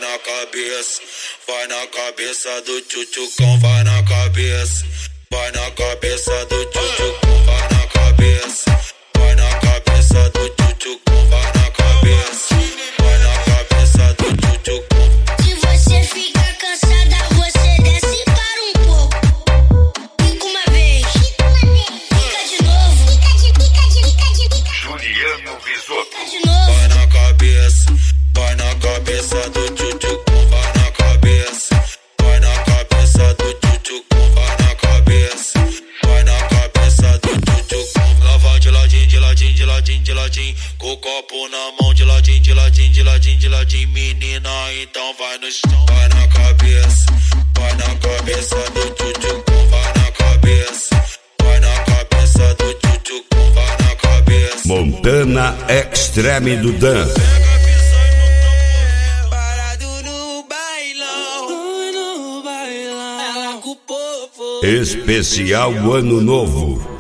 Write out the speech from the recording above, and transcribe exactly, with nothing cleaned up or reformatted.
na cabeça, vai na cabeça do tchutchucão, vai na cabeça, vai na cabeça do tchutchucão, vai na cabeça, vai na cabeça do tchutchucão, vai na cabeça, vai na cabeça do tchutchucão. Se você ficar cansada, você desce para um pouco. Fica uma vez, fica de novo, fica de, fica de, fica de, fica. Juliano Risotto. Fica de novo. Vai na cabeça, vai na cabeça do tchutchucão, vai na cabeça, vai na cabeça do tchutchucão, vai na cabeça, vai na cabeça do tchutchucão. Lá vai de ladinho, de ladinho, de ladinho, de ladinho, com o copo na mão, de ladinho, de ladinho, de ladinho, de ladinho. Menina, então vai no chão, vai na cabeça, vai na cabeça do tchutchucão, vai na cabeça, vai na cabeça do tchutchucão, vai na cabeça. Montana Extreme do Dan. Parado no bailão, no bailão, ela com o povo. Especial Ano Novo.